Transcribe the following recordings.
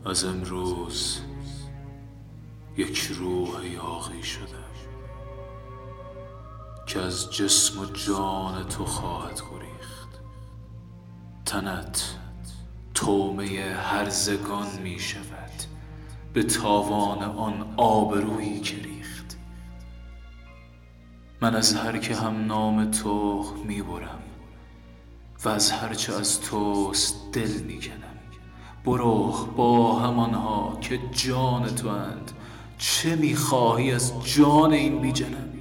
از امروز یک روح یاغی شدم که از جسم و جان تو خواهد گریخت. تنت طعمه هرزگان می شود به تاوان آن آبرویی که ریخت. من از هر که هم نام تو می برم و از هرچه از توست دل می کنم. برو با همانها که جان تو اند، چه میخواهی از جان این بی جنم؟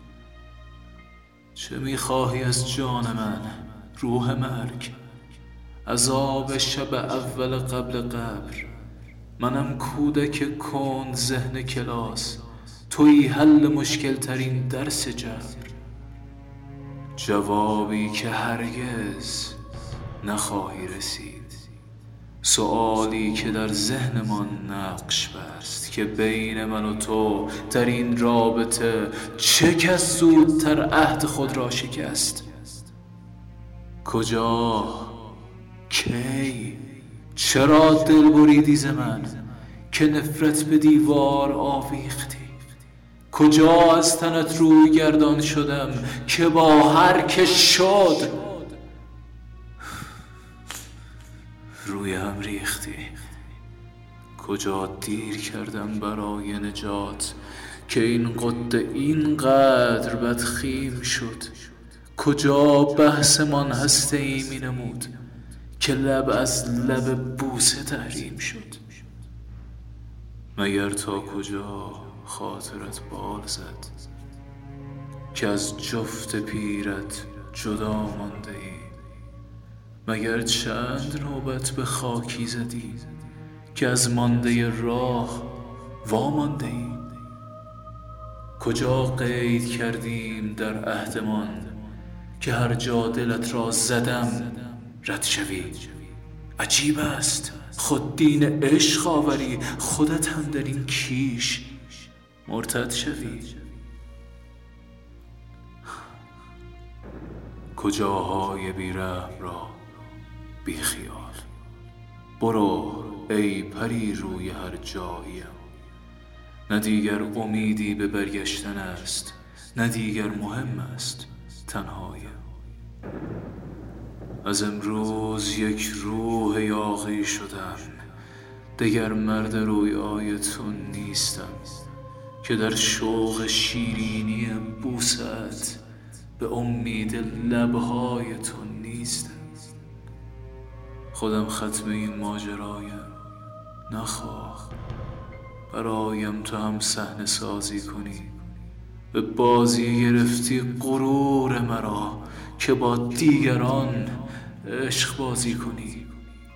چه میخواهی از جان من روح مرگ؟ عذاب شب اول قبل قبر، منم کودک کند ذهن کلاس، تویی حل مشکل ترین درس جبر. جوابی که هرگز نخواهی رسید، سؤالی که در ذهنمان نقش بست که بین من و تو در این رابطه چه کس زودتر عهد خود را شکست؟ کجا؟ کی؟ چرا دل بریدی ز من که نفرت به دیوار آویختی؟ کجا از تنت روی گردان شدم که با هر که شد روی هم ریختی؟ کجا دیر کردم برای نجات که این قطه اینقدر بدخیم شد؟ کجا بحثمان هسته ای می نمود که لب از لب بوسه تحریم شد؟ مگر تا کجا خاطرت بال زد که از جفت پیرت جدا مانده ای؟ مگر چند نوبت به خاکی زدی که از مانده راه وامانده ای؟ کجا قید کردیم در عهدمان که هر جا دلت را زدم رد شوی؟ عجیب است خود دین عشق آوری، خودت هم در این کیش مرتد شوی. کجاهای بیرحم را بی خیال، برو ای پری روی هر جاییم. نه دیگر امیدی به برگشتن است، نه دیگر مهم است تنهاییم. از امروز یک روح یاغی شدم، دگر مرد رویای تو نیستم که در شوق شیرینی بوست به امید لبهای تو نیستم. خودم ختم این ماجرایم، نخواه برایم تو هم صحنه سازی کنی. به بازی گرفتی غرور مرا که با دیگران عشق بازی کنی.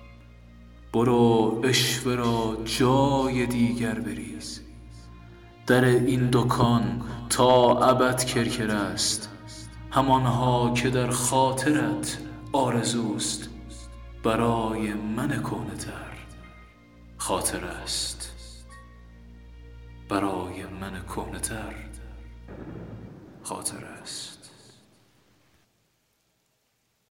برو عشوه را جای دیگر بریز، در این دکان تا ابد کرکر است. همانها که در خاطرت آرزوست برای من کهنه تر خاطر است. برای من کهنه تر خاطر است.